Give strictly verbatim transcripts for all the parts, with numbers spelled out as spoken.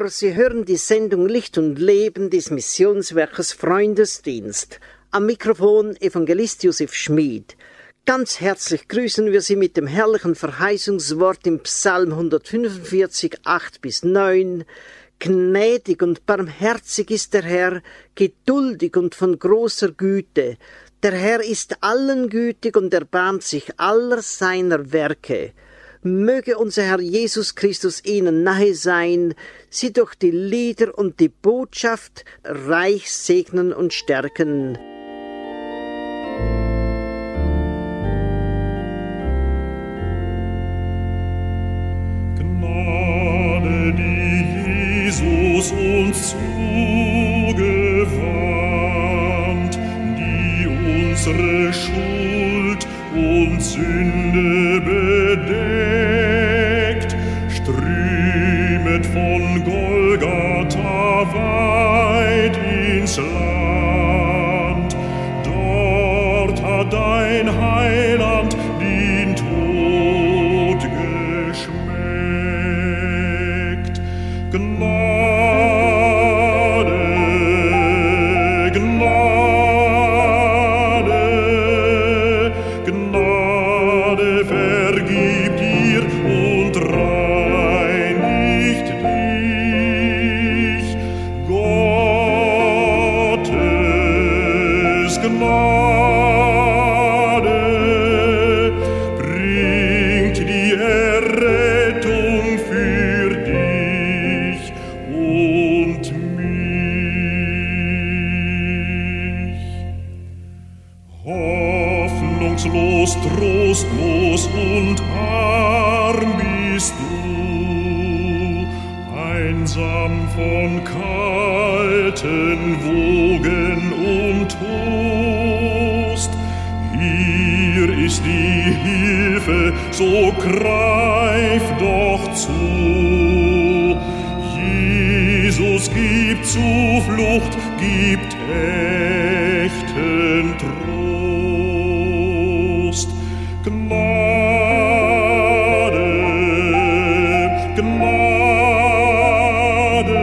Sie hören die Sendung Licht und Leben des Missionswerkes Freundesdienst. Am Mikrofon Evangelist Josef Schmid. Ganz herzlich grüßen wir Sie mit dem herrlichen Verheißungswort im Psalm hundertfünfundvierzig, acht bis neun. Gnädig und barmherzig ist der Herr, geduldig und von großer Güte. Der Herr ist allen gütig und erbarmt sich aller seiner Werke. Möge unser Herr Jesus Christus Ihnen nahe sein, Sie durch die Lieder und die Botschaft reich segnen und stärken. Gnade, die Jesus uns zugewandt, die unsere Schuld und Sünde bedeckt, strömet von Golgatha weit ins Land. Dort hat dein Heiland den Tod geschmeckt. Gnade, Gnade, Gnade vergib dir und reinigt dich. Gottes Gnade bringt die Errettung für dich und mich. Hoffnungslos, trostlos und arm bist du, einsam von kalten Wogen umtost. Hier ist die Hilfe, so greif doch zu. Jesus gibt Zuflucht, gibt echten Trost. Gnade, Gnade,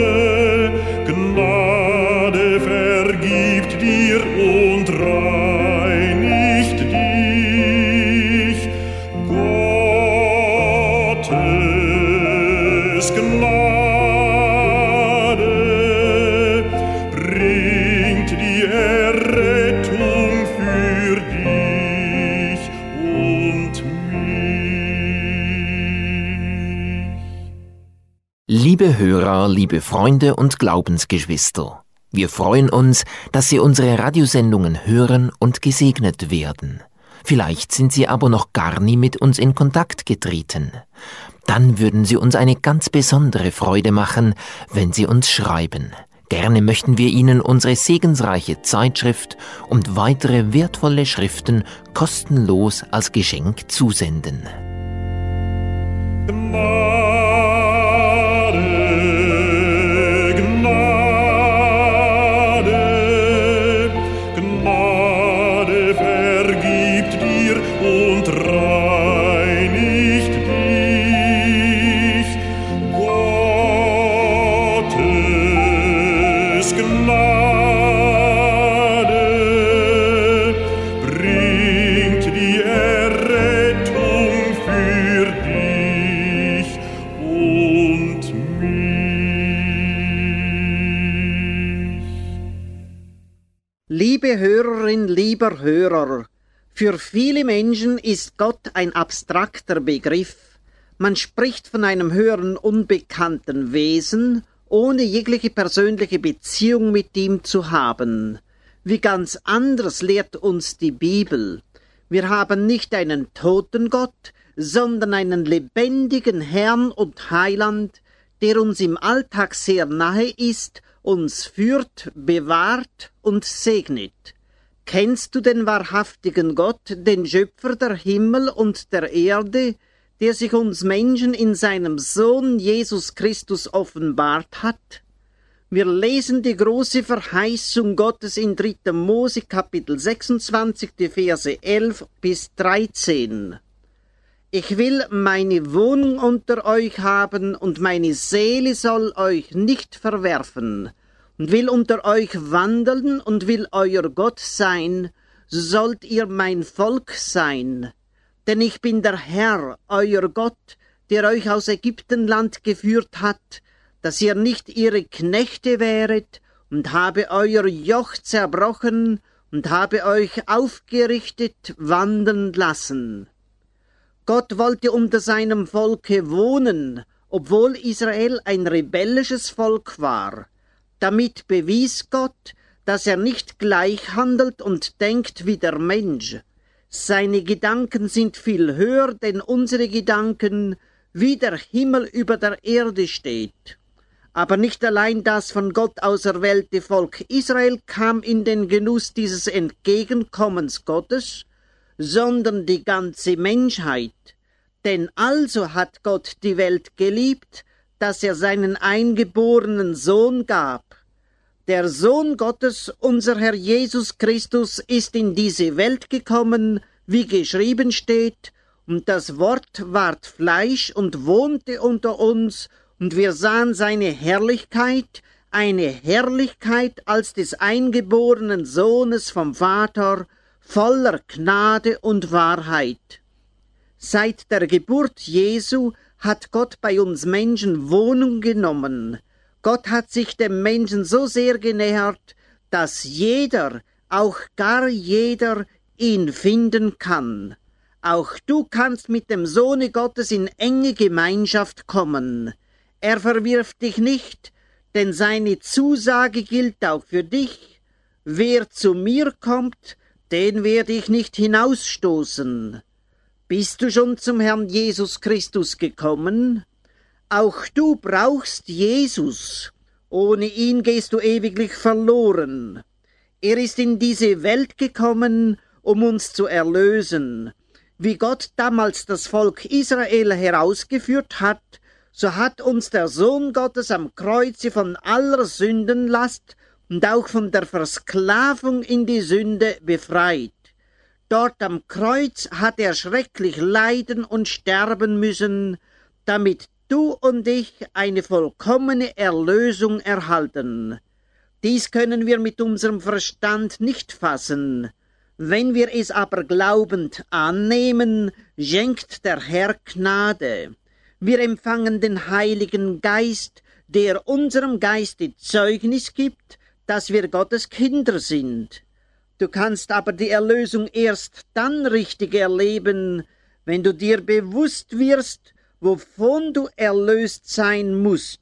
Gnade vergibt dir und reinigt dich. Gottes Gnade bringt die Errettung für dich und mich. Liebe Hörer, liebe Freunde und Glaubensgeschwister, wir freuen uns, dass Sie unsere Radiosendungen hören und gesegnet werden. Vielleicht sind Sie aber noch gar nie mit uns in Kontakt getreten. Dann würden Sie uns eine ganz besondere Freude machen, wenn Sie uns schreiben. Gerne möchten wir Ihnen unsere segensreiche Zeitschrift und weitere wertvolle Schriften kostenlos als Geschenk zusenden. Gnade, Gnade, Gnade vergibt dir und reinigt dich. Gottes Gnade bringt die Errettung für dich und mich. Liebe Hörerin, lieber Hörer, für viele Menschen ist Gott ein abstrakter Begriff. Man spricht von einem höheren, unbekannten Wesen, ohne jegliche persönliche Beziehung mit ihm zu haben. Wie ganz anders lehrt uns die Bibel. Wir haben nicht einen toten Gott, sondern einen lebendigen Herrn und Heiland, der uns im Alltag sehr nahe ist, uns führt, bewahrt und segnet. Kennst du den wahrhaftigen Gott, den Schöpfer der Himmel und der Erde, der sich uns Menschen in seinem Sohn Jesus Christus offenbart hat? Wir lesen die große Verheißung Gottes in dritter Mose Kapitel sechsundzwanzig, die Verse elf bis dreizehn. Ich will meine Wohnung unter euch haben, und meine Seele soll euch nicht verwerfen, und will unter euch wandeln und will euer Gott sein, so sollt ihr mein Volk sein. Denn ich bin der Herr, euer Gott, der euch aus Ägyptenland geführt hat, dass ihr nicht ihre Knechte wäret, und habe euer Joch zerbrochen und habe euch aufgerichtet wandeln lassen. Gott wollte unter seinem Volke wohnen, obwohl Israel ein rebellisches Volk war. Damit bewies Gott, dass er nicht gleich handelt und denkt wie der Mensch. Seine Gedanken sind viel höher denn unsere Gedanken, wie der Himmel über der Erde steht. Aber nicht allein das von Gott auserwählte Volk Israel kam in den Genuss dieses Entgegenkommens Gottes, sondern die ganze Menschheit. Denn also hat Gott die Welt geliebt, dass er seinen eingeborenen Sohn gab. Der Sohn Gottes, unser Herr Jesus Christus, ist in diese Welt gekommen, wie geschrieben steht, und das Wort ward Fleisch und wohnte unter uns, und wir sahen seine Herrlichkeit, eine Herrlichkeit als des eingeborenen Sohnes vom Vater, voller Gnade und Wahrheit. Seit der Geburt Jesu hat Gott bei uns Menschen Wohnung genommen. Gott hat sich dem Menschen so sehr genähert, dass jeder, auch gar jeder, ihn finden kann. Auch du kannst mit dem Sohne Gottes in enge Gemeinschaft kommen. Er verwirft dich nicht, denn seine Zusage gilt auch für dich. Wer zu mir kommt, den werde ich nicht hinausstoßen. Bist du schon zum Herrn Jesus Christus gekommen? Auch du brauchst Jesus. Ohne ihn gehst du ewiglich verloren. Er ist in diese Welt gekommen, um uns zu erlösen. Wie Gott damals das Volk Israel herausgeführt hat, so hat uns der Sohn Gottes am Kreuze von aller Sündenlast und auch von der Versklavung in die Sünde befreit. Dort am Kreuz hat er schrecklich leiden und sterben müssen, damit du und ich eine vollkommene Erlösung erhalten. Dies können wir mit unserem Verstand nicht fassen. Wenn wir es aber glaubend annehmen, schenkt der Herr Gnade. Wir empfangen den Heiligen Geist, der unserem Geiste Zeugnis gibt, dass wir Gottes Kinder sind. Du kannst aber die Erlösung erst dann richtig erleben, wenn du dir bewusst wirst, wovon du erlöst sein musst.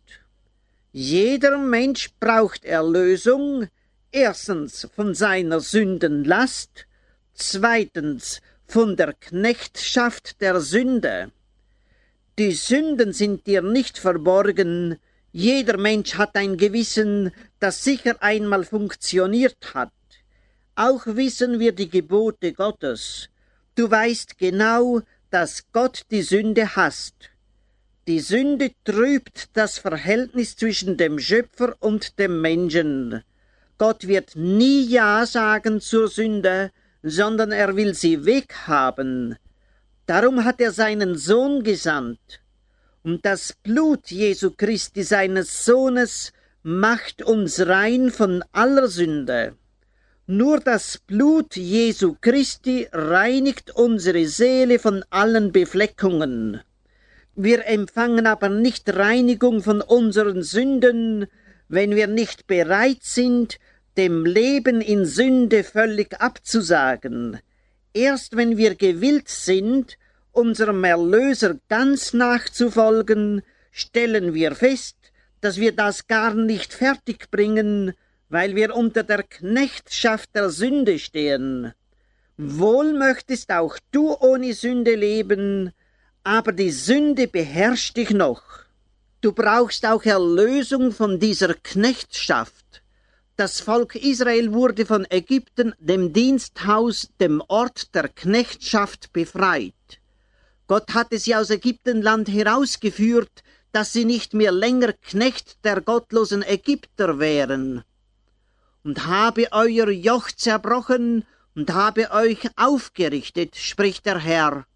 Jeder Mensch braucht Erlösung, erstens von seiner Sündenlast, zweitens von der Knechtschaft der Sünde. Die Sünden sind dir nicht verborgen. Jeder Mensch hat ein Gewissen, das sicher einmal funktioniert hat. Auch wissen wir die Gebote Gottes. Du weißt genau, dass Gott die Sünde hasst. Die Sünde trübt das Verhältnis zwischen dem Schöpfer und dem Menschen. Gott wird nie Ja sagen zur Sünde, sondern er will sie weghaben. Darum hat er seinen Sohn gesandt. Und das Blut Jesu Christi, seines Sohnes, macht uns rein von aller Sünde. Nur das Blut Jesu Christi reinigt unsere Seele von allen Befleckungen. Wir empfangen aber nicht Reinigung von unseren Sünden, wenn wir nicht bereit sind, dem Leben in Sünde völlig abzusagen. Erst wenn wir gewillt sind, unserem Erlöser ganz nachzufolgen, stellen wir fest, dass wir das gar nicht fertigbringen, weil wir unter der Knechtschaft der Sünde stehen. Wohl möchtest auch du ohne Sünde leben, aber die Sünde beherrscht dich noch. Du brauchst auch Erlösung von dieser Knechtschaft. Das Volk Israel wurde von Ägypten, dem Diensthaus, dem Ort der Knechtschaft, befreit. Gott hatte sie aus Ägyptenland herausgeführt, dass sie nicht mehr länger Knecht der gottlosen Ägypter wären. Und habe euer Joch zerbrochen und habe euch aufgerichtet, spricht der Herr.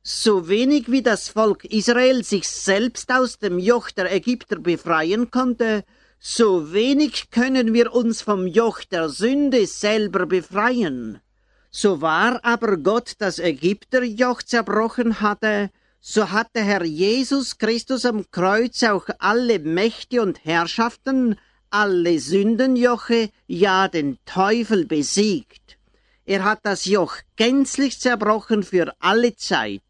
So wenig wie das Volk Israel sich selbst aus dem Joch der Ägypter befreien konnte, so wenig können wir uns vom Joch der Sünde selber befreien. So wahr aber Gott das Ägypterjoch zerbrochen hatte, so hat der Herr Jesus Christus am Kreuz auch alle Mächte und Herrschaften, alle Sündenjoche, ja den Teufel besiegt. Er hat das Joch gänzlich zerbrochen für alle Zeit.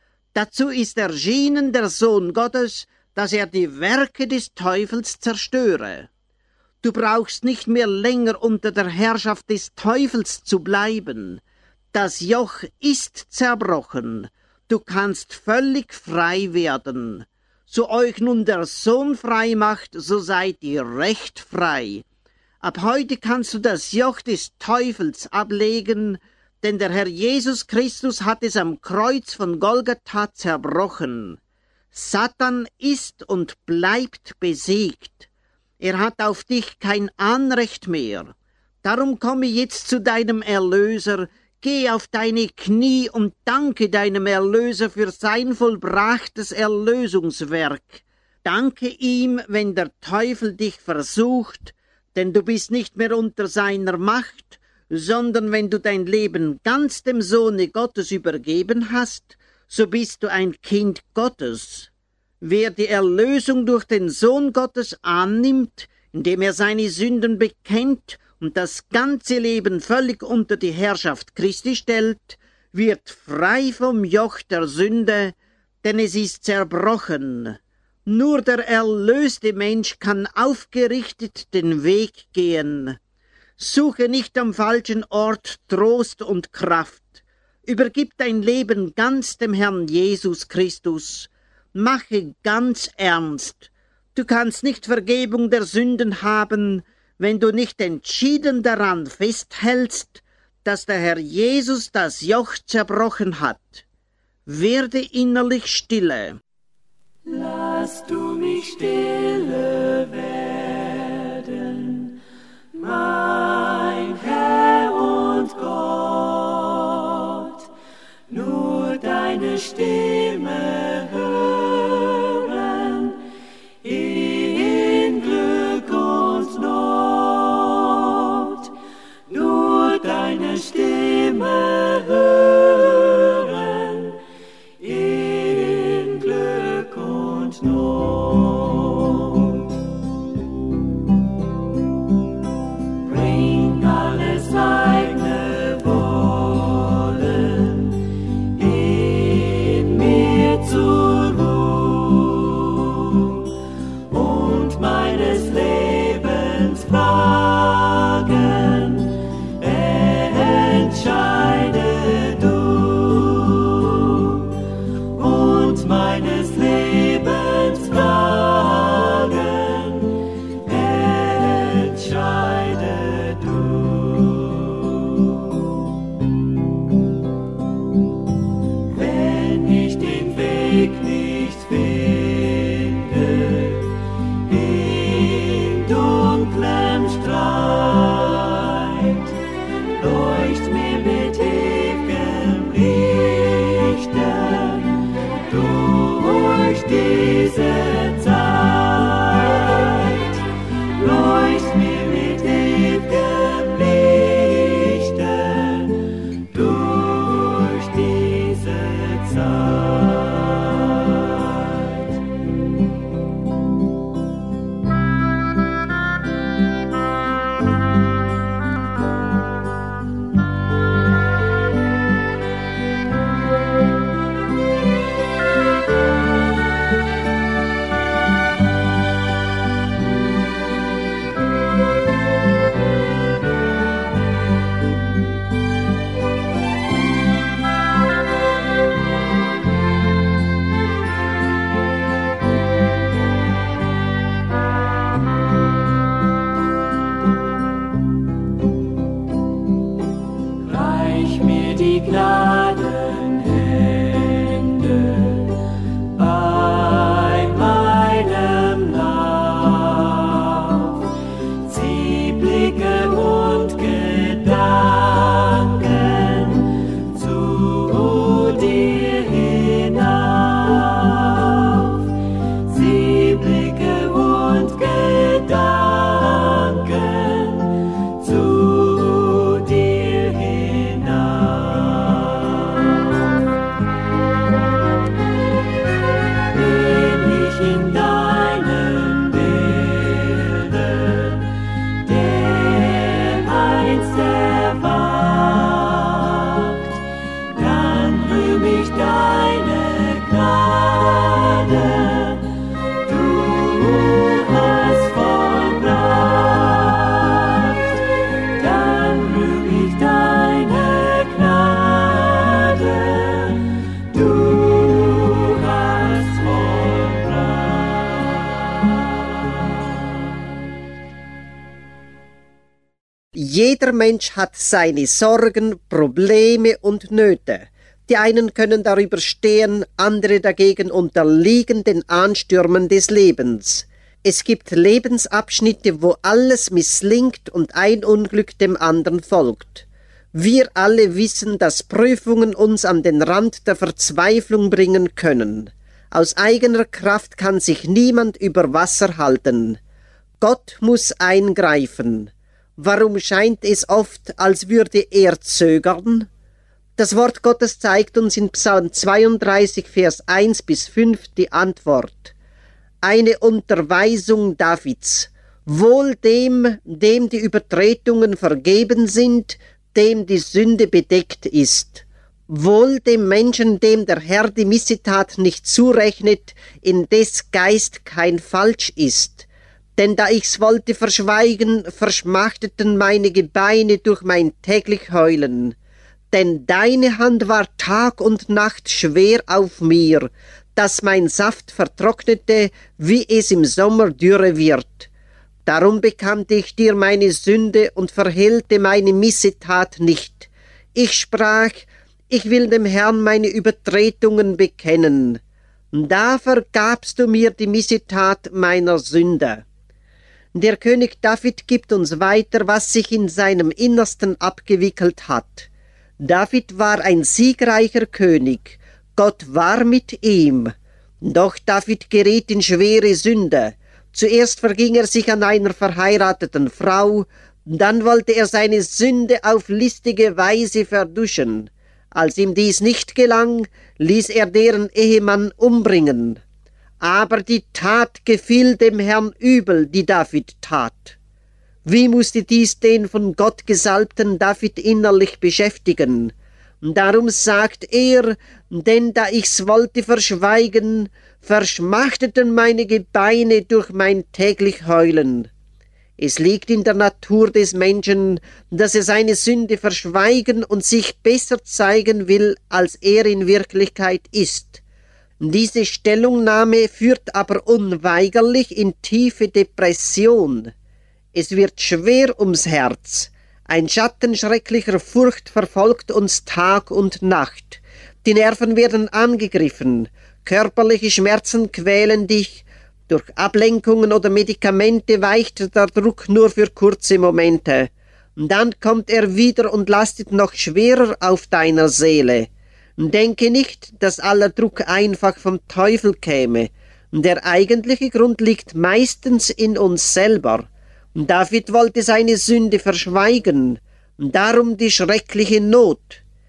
Dazu ist erschienen der Sohn Gottes, dass er die Werke des Teufels zerstöre. Du brauchst nicht mehr länger unter der Herrschaft des Teufels zu bleiben. Das Joch ist zerbrochen. Du kannst völlig frei werden. So euch nun der Sohn frei macht, so seid ihr recht frei. Ab heute kannst du das Joch des Teufels ablegen, denn der Herr Jesus Christus hat es am Kreuz von Golgatha zerbrochen. Satan ist und bleibt besiegt. Er hat auf dich kein Anrecht mehr. Darum komme jetzt zu deinem Erlöser, geh auf deine Knie und danke deinem Erlöser für sein vollbrachtes Erlösungswerk. Danke ihm, wenn der Teufel dich versucht, denn du bist nicht mehr unter seiner Macht, sondern wenn du dein Leben ganz dem Sohne Gottes übergeben hast, so bist du ein Kind Gottes. Wer die Erlösung durch den Sohn Gottes annimmt, indem er seine Sünden bekennt und das ganze Leben völlig unter die Herrschaft Christi stellt, wird frei vom Joch der Sünde, denn es ist zerbrochen. Nur der erlöste Mensch kann aufgerichtet den Weg gehen. Suche nicht am falschen Ort Trost und Kraft. Übergib dein Leben ganz dem Herrn Jesus Christus. Mache ganz ernst. Du kannst nicht Vergebung der Sünden haben, wenn du nicht entschieden daran festhältst, dass der Herr Jesus das Joch zerbrochen hat. Werde innerlich stille. Lass du mich stille werden, mein Herr und Gott, nur deine Stimme hören, in Glück und Not, nur deine Stimme hören, in Glück und Not. Bring alles eigene Wollen in mir zur Ruhe und meines Lebens Fragen entscheide du und meines Lebens Fragen entscheide du. Wenn ich den Weg nicht finde, in dunklem Strahl, Jeder Mensch hat seine Sorgen, Probleme und Nöte. Die einen können darüber stehen, andere dagegen unterliegen den Anstürmen des Lebens. Es gibt Lebensabschnitte, wo alles misslingt und ein Unglück dem anderen folgt. Wir alle wissen, dass Prüfungen uns an den Rand der Verzweiflung bringen können. Aus eigener Kraft kann sich niemand über Wasser halten. Gott muss eingreifen. Warum scheint es oft, als würde er zögern? Das Wort Gottes zeigt uns in Psalm zweiunddreißig, Vers eins bis fünf die Antwort. Eine Unterweisung Davids. Wohl dem, dem die Übertretungen vergeben sind, dem die Sünde bedeckt ist. Wohl dem Menschen, dem der Herr die Missetat nicht zurechnet, in des Geist kein Falsch ist. Denn da ich's wollte verschweigen, verschmachteten meine Gebeine durch mein täglich Heulen. Denn deine Hand war Tag und Nacht schwer auf mir, dass mein Saft vertrocknete, wie es im Sommer dürre wird. Darum bekannte ich dir meine Sünde und verhehlte meine Missetat nicht. Ich sprach, ich will dem Herrn meine Übertretungen bekennen. Da vergabst du mir die Missetat meiner Sünde. Der König David gibt uns weiter, was sich in seinem Innersten abgewickelt hat. David war ein siegreicher König, Gott war mit ihm. Doch David geriet in schwere Sünde. Zuerst verging er sich an einer verheirateten Frau, dann wollte er seine Sünde auf listige Weise verduschen. Als ihm dies nicht gelang, ließ er deren Ehemann umbringen. Aber die Tat gefiel dem Herrn übel, die David tat. Wie musste dies den von Gott gesalbten David innerlich beschäftigen? Darum sagt er, denn da ich's wollte verschweigen, verschmachteten meine Gebeine durch mein täglich Heulen. Es liegt in der Natur des Menschen, dass er seine Sünde verschweigen und sich besser zeigen will, als er in Wirklichkeit ist. Diese Stellungnahme führt aber unweigerlich in tiefe Depression. Es wird schwer ums Herz. Ein Schatten schrecklicher Furcht verfolgt uns Tag und Nacht. Die Nerven werden angegriffen. Körperliche Schmerzen quälen dich. Durch Ablenkungen oder Medikamente weicht der Druck nur für kurze Momente. Dann kommt er wieder und lastet noch schwerer auf deiner Seele. Denke nicht, dass aller Druck einfach vom Teufel käme. Der eigentliche Grund liegt meistens in uns selber. David wollte seine Sünde verschweigen, darum die schreckliche Not.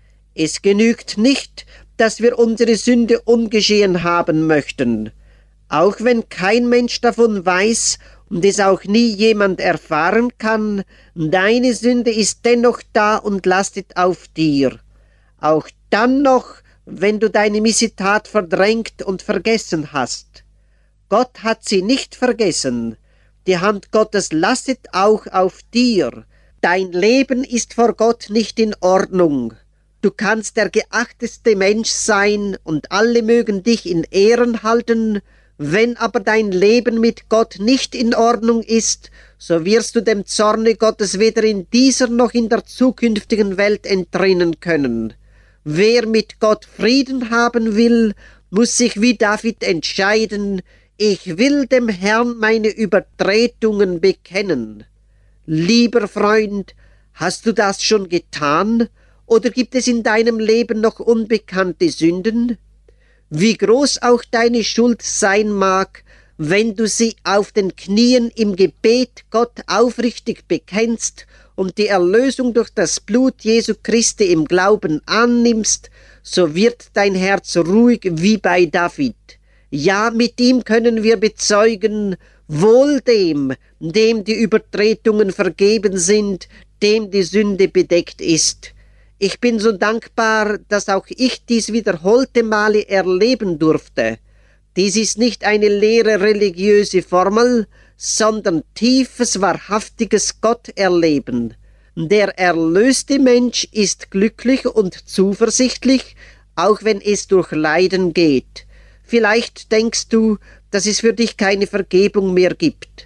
Es genügt nicht, dass wir unsere Sünde ungeschehen haben möchten. Auch wenn kein Mensch davon weiß und es auch nie jemand erfahren kann, deine Sünde ist dennoch da und lastet auf dir. Auch dann noch, wenn du deine Missetat verdrängt und vergessen hast. Gott hat sie nicht vergessen. Die Hand Gottes lastet auch auf dir. Dein Leben ist vor Gott nicht in Ordnung. Du kannst der geachteste Mensch sein und alle mögen dich in Ehren halten. Wenn aber dein Leben mit Gott nicht in Ordnung ist, so wirst du dem Zorne Gottes weder in dieser noch in der zukünftigen Welt entrinnen können. Wer mit Gott Frieden haben will, muss sich wie David entscheiden, ich will dem Herrn meine Übertretungen bekennen. Lieber Freund, hast du das schon getan, oder gibt es in deinem Leben noch unbekannte Sünden? Wie groß auch deine Schuld sein mag, wenn du sie auf den Knien im Gebet Gott aufrichtig bekennst und die Erlösung durch das Blut Jesu Christi im Glauben annimmst, so wird dein Herz ruhig wie bei David. Ja, mit ihm können wir bezeugen, wohl dem, dem die Übertretungen vergeben sind, dem die Sünde bedeckt ist. Ich bin so dankbar, dass auch ich dies wiederholte Male erleben durfte. Dies ist nicht eine leere religiöse Formel, sondern tiefes, wahrhaftiges Gotterleben. Der erlöste Mensch ist glücklich und zuversichtlich, auch wenn es durch Leiden geht. Vielleicht denkst du, dass es für dich keine Vergebung mehr gibt.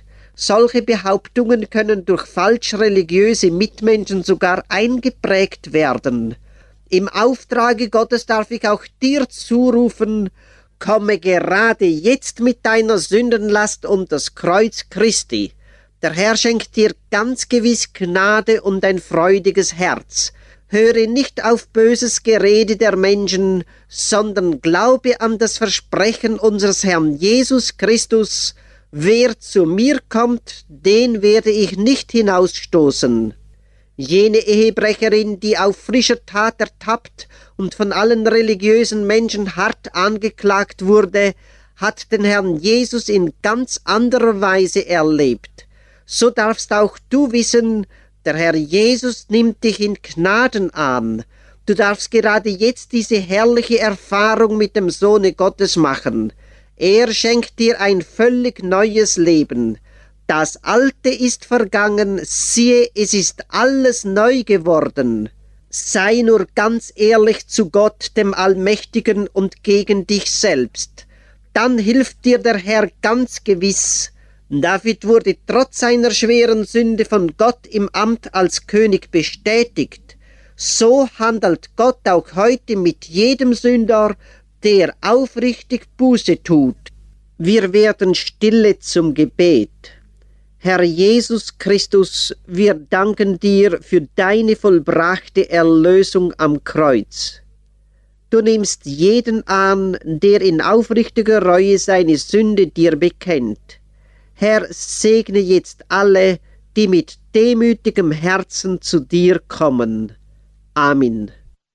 Solche Behauptungen können durch falsch religiöse Mitmenschen sogar eingeprägt werden. Im Auftrage Gottes darf ich auch dir zurufen, komme gerade jetzt mit deiner Sündenlast um das Kreuz Christi. Der Herr schenkt dir ganz gewiss Gnade und ein freudiges Herz. Höre nicht auf böses Gerede der Menschen, sondern glaube an das Versprechen unseres Herrn Jesus Christus, wer zu mir kommt, den werde ich nicht hinausstoßen. Jene Ehebrecherin, die auf frischer Tat ertappt und von allen religiösen Menschen hart angeklagt wurde, hat den Herrn Jesus in ganz anderer Weise erlebt. So darfst auch du wissen, der Herr Jesus nimmt dich in Gnaden an. Du darfst gerade jetzt diese herrliche Erfahrung mit dem Sohne Gottes machen. Er schenkt dir ein völlig neues Leben. Das Alte ist vergangen, siehe, es ist alles neu geworden. Sei nur ganz ehrlich zu Gott, dem Allmächtigen, und gegen dich selbst. Dann hilft dir der Herr ganz gewiss. David wurde trotz seiner schweren Sünde von Gott im Amt als König bestätigt. So handelt Gott auch heute mit jedem Sünder, der aufrichtig Buße tut. Wir werden stille zum Gebet. Herr Jesus Christus, wir danken dir für deine vollbrachte Erlösung am Kreuz. Du nimmst jeden an, der in aufrichtiger Reue seine Sünde dir bekennt. Herr, segne jetzt alle, die mit demütigem Herzen zu dir kommen. Amen.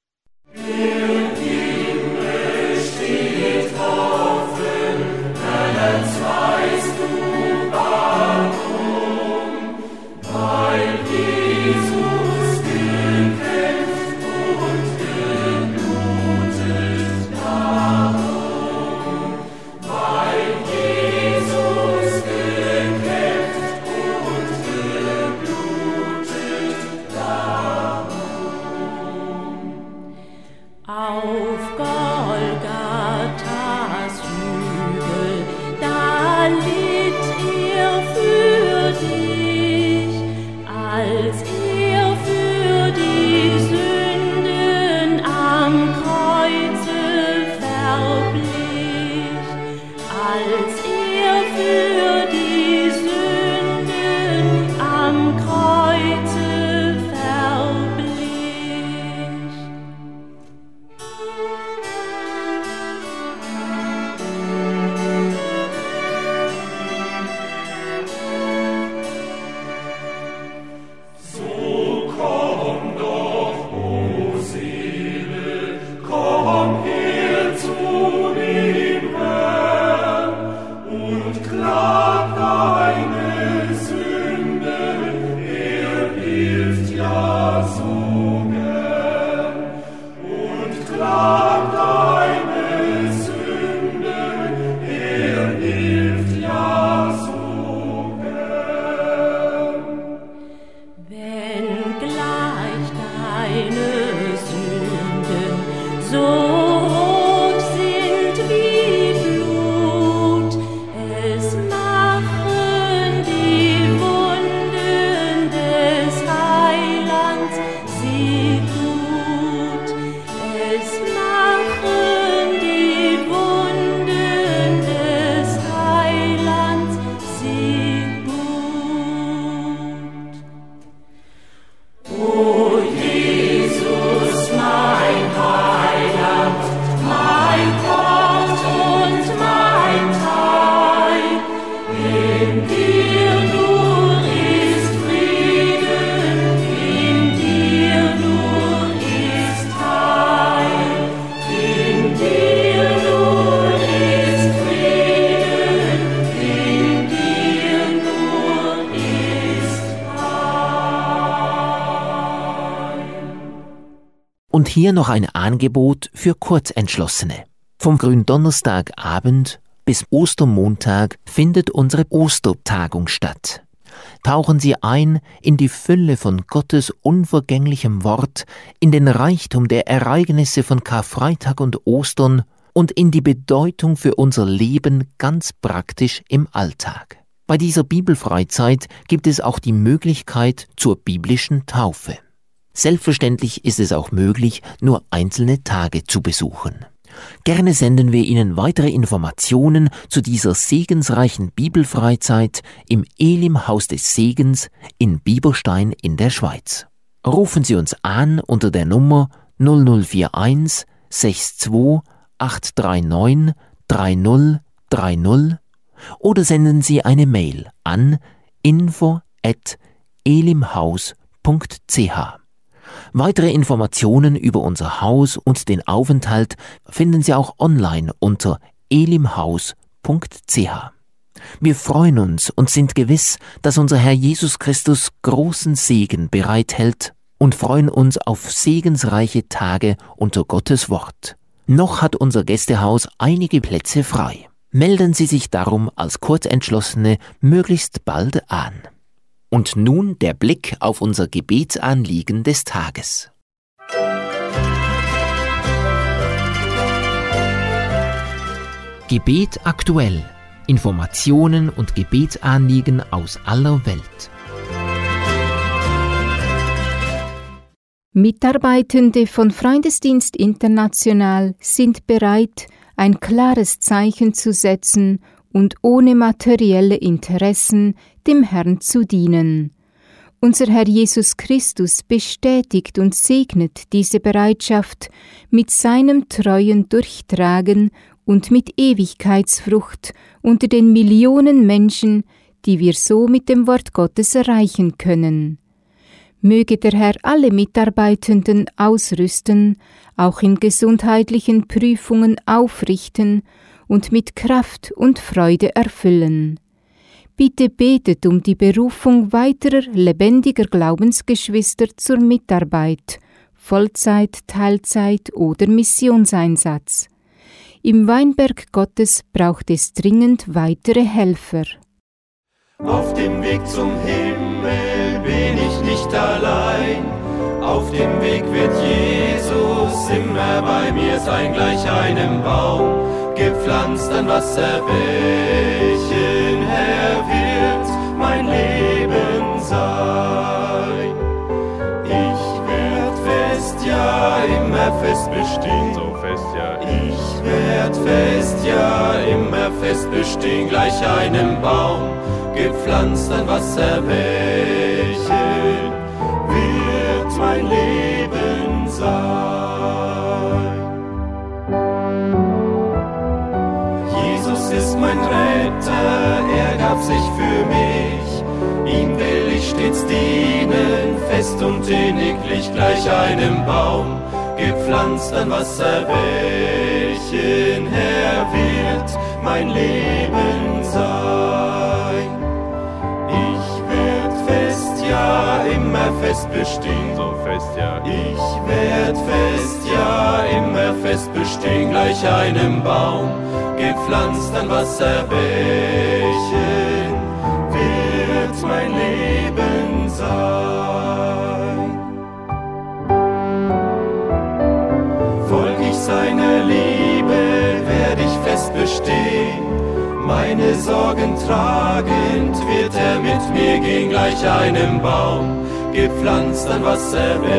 Und hier noch ein Angebot für Kurzentschlossene. Vom Gründonnerstagabend bis Ostermontag findet unsere Ostertagung statt. Tauchen Sie ein in die Fülle von Gottes unvergänglichem Wort, in den Reichtum der Ereignisse von Karfreitag und Ostern und in die Bedeutung für unser Leben ganz praktisch im Alltag. Bei dieser Bibelfreizeit gibt es auch die Möglichkeit zur biblischen Taufe. Selbstverständlich ist es auch möglich, nur einzelne Tage zu besuchen. Gerne senden wir Ihnen weitere Informationen zu dieser segensreichen Bibelfreizeit im Elim-Haus des Segens in Bieberstein in der Schweiz. Rufen Sie uns an unter der Nummer null null vier eins sechs zwei acht drei neun drei null drei null oder senden Sie eine Mail an info at elimhaus punkt c h. Weitere Informationen über unser Haus und den Aufenthalt finden Sie auch online unter elimhaus punkt c h. Wir freuen uns und sind gewiss, dass unser Herr Jesus Christus großen Segen bereithält und freuen uns auf segensreiche Tage unter Gottes Wort. Noch hat unser Gästehaus einige Plätze frei. Melden Sie sich darum als Kurzentschlossene möglichst bald an. Und nun der Blick auf unser Gebetsanliegen des Tages. Gebet aktuell. Informationen und Gebetsanliegen aus aller Welt. Mitarbeitende von Freundesdienst International sind bereit, ein klares Zeichen zu setzen und ohne materielle Interessen dem Herrn zu dienen. Unser Herr Jesus Christus bestätigt und segnet diese Bereitschaft mit seinem treuen Durchtragen und mit Ewigkeitsfrucht unter den Millionen Menschen, die wir so mit dem Wort Gottes erreichen können. Möge der Herr alle Mitarbeitenden ausrüsten, auch in gesundheitlichen Prüfungen aufrichten und mit Kraft und Freude erfüllen. Bitte betet um die Berufung weiterer lebendiger Glaubensgeschwister zur Mitarbeit, Vollzeit, Teilzeit oder Missionseinsatz. Im Weinberg Gottes braucht es dringend weitere Helfer. Auf dem Weg zum Himmel bin ich nicht allein. Auf dem Weg wird Jesus immer bei mir sein, gleich einem Baum, gepflanzt an Wasserbächen. Er wird mein Leben sein. Ich werd fest, ja immer fest bestehen. So fest, ja. Ich werd fest, ja immer fest bestehen, gleich einem Baum, gepflanzt an Wasserbächen, wird mein Leben sein. Jesus ist mein Retter, er gab sich für mich, ihm will ich stets dienen, fest und inniglich gleich einem Baum, gepflanzt an Wasserbächen, er wird mein Leben sein. Ich werd fest, ja immer fest bestehen, so fest, ja. Ich werd fest, ja immer fest bestehen, gleich einem Baum, gepflanzt an Wasserbächen, wird mein Leben sein. Folg ich seiner Liebe, werd ich fest bestehen, meine Sorgen tragend wird er mit mir gehen, gleich einem Baum, gepflanzt an Wasserbächen,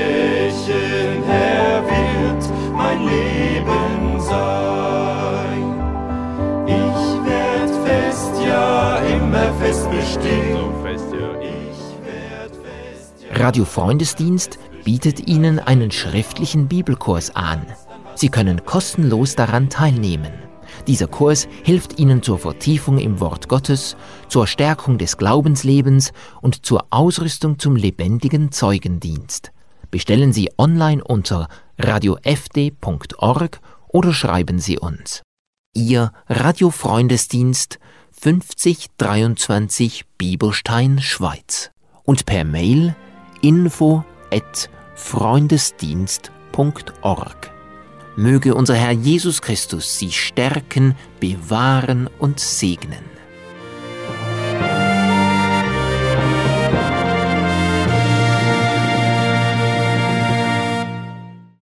er wird mein Leben sein. Ich werd fest, ja immer fest bestehen. So fest, ja. Ich werd fest, ja. Radio Freundesdienst bietet Ihnen einen schriftlichen Bibelkurs an. Sie können kostenlos daran teilnehmen. Dieser Kurs hilft Ihnen zur Vertiefung im Wort Gottes, zur Stärkung des Glaubenslebens und zur Ausrüstung zum lebendigen Zeugendienst. Bestellen Sie online unter radio f d punkt org oder schreiben Sie uns. Ihr Radio Freundesdienst fünfzig dreiundzwanzig Bieberstein, Schweiz. Und per Mail info at freundesdienst punkt org. Möge unser Herr Jesus Christus Sie stärken, bewahren und segnen.